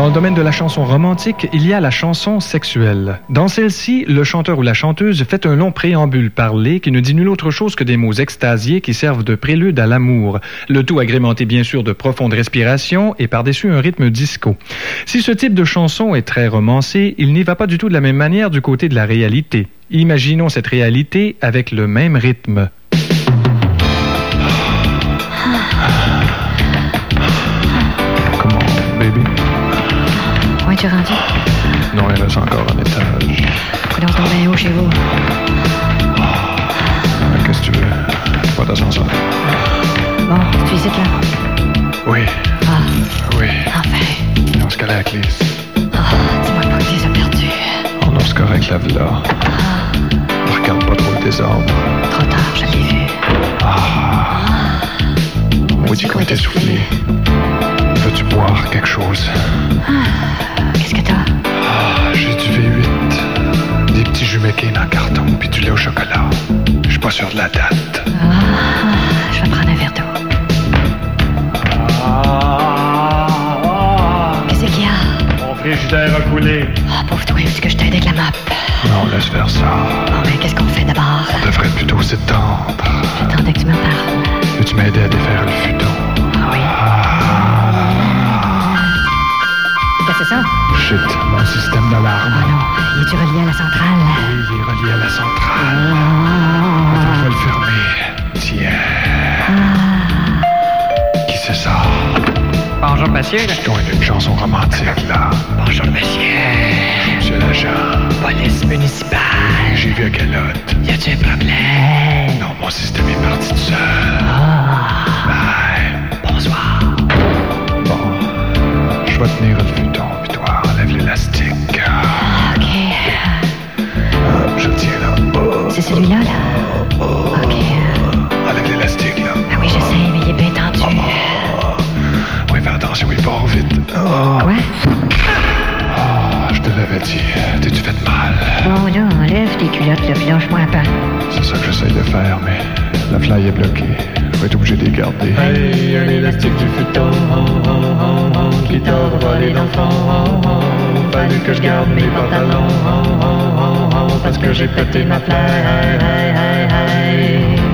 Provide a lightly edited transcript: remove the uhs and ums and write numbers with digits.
Dans le domaine de la chanson romantique, il y a la chanson sexuelle. Dans celle-ci, le chanteur ou la chanteuse fait un long préambule parlé qui ne dit nul autre chose que des mots extasiés qui servent de prélude à l'amour. Le tout agrémenté bien sûr de profondes respirations et par-dessus un rythme disco. Si ce type de chanson est très romancé, il n'y va pas du tout de la même manière du côté de la réalité. Imaginons cette réalité avec le même rythme. Comment, baby? Où es-tu rendu? Non, il reste encore un étage. Coudonc, c'est donc bien haut chez vous. Qu'est-ce que tu veux? Pas d'ascenseur. Bon, tu visites là? Oui. Ah, Oui. enfin. On se calait à la glisse. Ah, dis-moi pas que tu les as perdus. Oh non, c'est correct, la villa. Regarde pas trop le désordre. Trop tard, je l'ai vu. Maudit qu'on était soufflé. Veux-tu boire quelque chose? Qu'est-ce que t'as? J'ai du V8, des petits jus McCain en carton, puis du lait au chocolat. Je suis pas sûr de la date. Je vais prendre un verre d'eau. Qu'est-ce qu'il y a? Mon frigidaire a coulé. Pauvre toi, est-ce que je t'aide avec la map? Non, laisse faire ça. Bon, ben, qu'est-ce qu'on fait d'abord? On devrait plutôt s'étendre. J'attendais que tu m'en parles. Peux-tu m'aider à défaire le futon? Ah oui. Qu'est-ce que c'est ça? Shit, mon système d'alarme. Oh non, es-tu relié à la centrale? Oui, il est relié à la centrale. On va le fermer. Tiens. Qui c'est ça? Bonjour, monsieur. Je dois une chanson romantique, là. Bonjour, monsieur. Monsieur l'agent. Police municipale. J'ai vu à calotte. Y a-t-il un problème? Non, mon système est parti tout seul. Bye. Bonsoir. Bon, je vais tenir le futon, puis toi, enlève l'élastique. OK. Je le tiens là. C'est celui-là, là? OK. Enlève l'élastique, là. Ah oui, je sais, mais il est bien tendu. Oui, fais attention, il part vite. Quoi? Je te l'avais dit. T'es-tu fait mal? Bon, là, enlève tes culottes, là, puis lâche-moi un peu. C'est ça que j'essaye de faire, mais la fly est bloquée. Je vais être obligé de les garder. Hey, un élastique du futon, qui t'a volé dans le fond. Fallu que je garde mes pantalons, parce que j'ai pété ma fly.